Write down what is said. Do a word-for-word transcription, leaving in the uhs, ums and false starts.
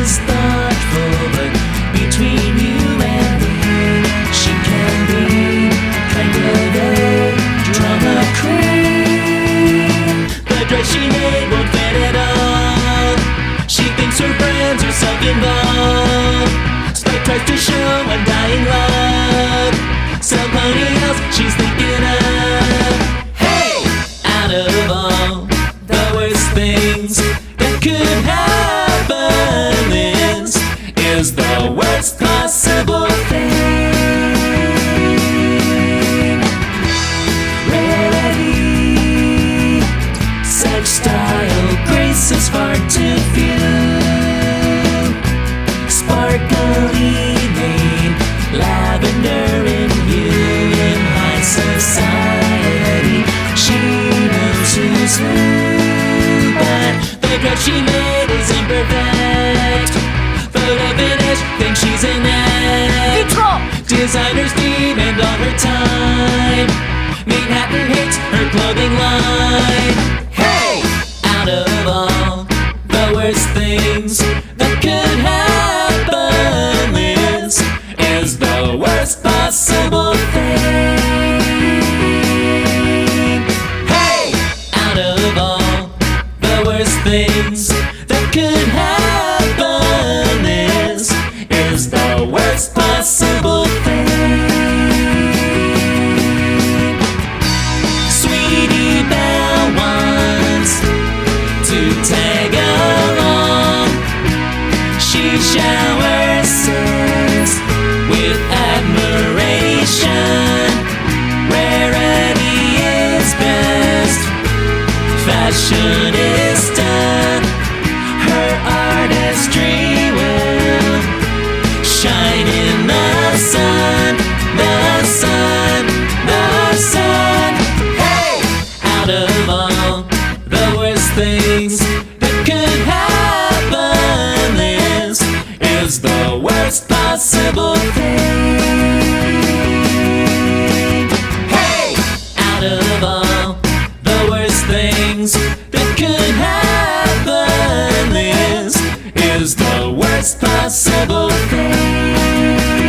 is thoughtful, but between you and me, she can be kind of a drama queen. The dress she made won't fit at all. She thinks her friends are self-involved. Spike tries to show undying love. Somebody else she's thinking of. Hey! Out of all the worst things that could happen, this is the worst possible thing. Rarity, such style, grace is hard to view. Sparkly mane, lavender in hue. In high society, she knows who's who. But the dress she made is imperfect. Photo finish, thinks she's an act. Designers demand all her time. Manhattan hates her clothing line. Hey! Out of all the worst things that could happen, this is the worst possible thing. Hey! Out of all the worst things that could happen, this is the worst possible thing. Sweetie Belle wants to tag along. She showers sis with admiration. Rarity is best. Fashionista, her artistry will shine in the sun, the sun, the sun. Hey! Out of all the worst things that could happen, this is the worst possible thing. Hey! Out of all the worst things that could happen, this is the worst possible thing.